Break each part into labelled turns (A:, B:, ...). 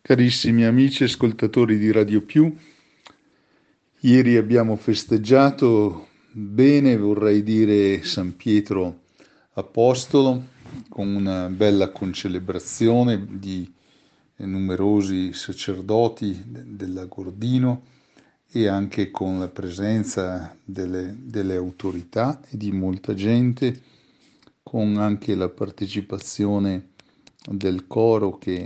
A: Carissimi amici ascoltatori di Radio Più, ieri abbiamo festeggiato bene, vorrei dire, San Pietro Apostolo, con una bella concelebrazione di numerosi sacerdoti dell'Agordino e anche con la presenza delle autorità e di molta gente, con anche la partecipazione del coro che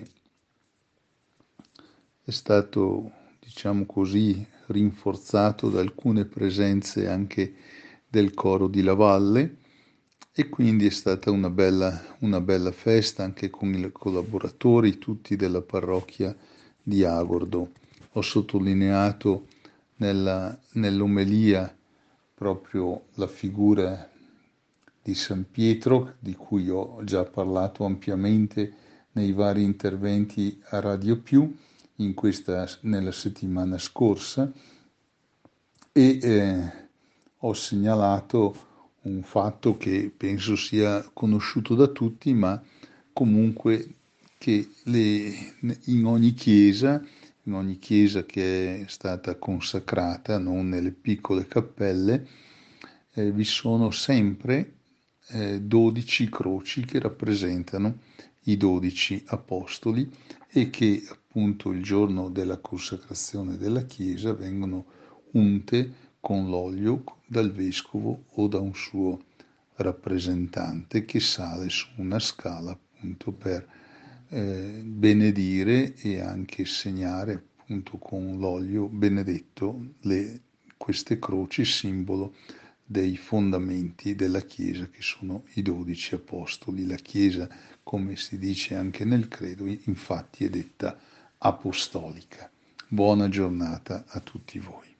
A: è stato, diciamo così, rinforzato da alcune presenze anche del coro di La Valle e quindi è stata una bella festa anche con i collaboratori tutti della parrocchia di Agordo. Ho sottolineato nell'omelia proprio la figura di San Pietro, di cui ho già parlato ampiamente nei vari interventi a Radio Più nella settimana scorsa e ho segnalato un fatto che penso sia conosciuto da tutti, ma comunque che in ogni chiesa che è stata consacrata, non nelle piccole cappelle, vi sono sempre 12 croci che rappresentano i 12 apostoli e che appunto il giorno della consacrazione della chiesa vengono unte con l'olio dal vescovo o da un suo rappresentante che sale su una scala appunto per benedire e anche segnare appunto con l'olio benedetto queste croci, simbolo dei fondamenti della Chiesa che sono i 12 apostoli. La Chiesa, come si dice anche nel credo, infatti è detta apostolica. Buona giornata a tutti voi.